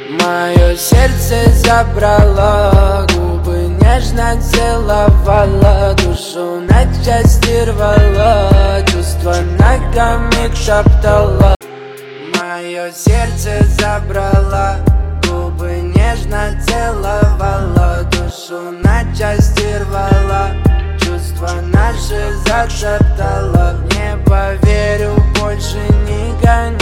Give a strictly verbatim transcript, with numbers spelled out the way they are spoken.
Мое сердце забрала, губы нежно целовала, душу на части рвала, чувства ногами топтала. Мое сердце забрала, губы нежно целовала, душу на части рвала, чувства наши затоптала. Не поверю больше никогда.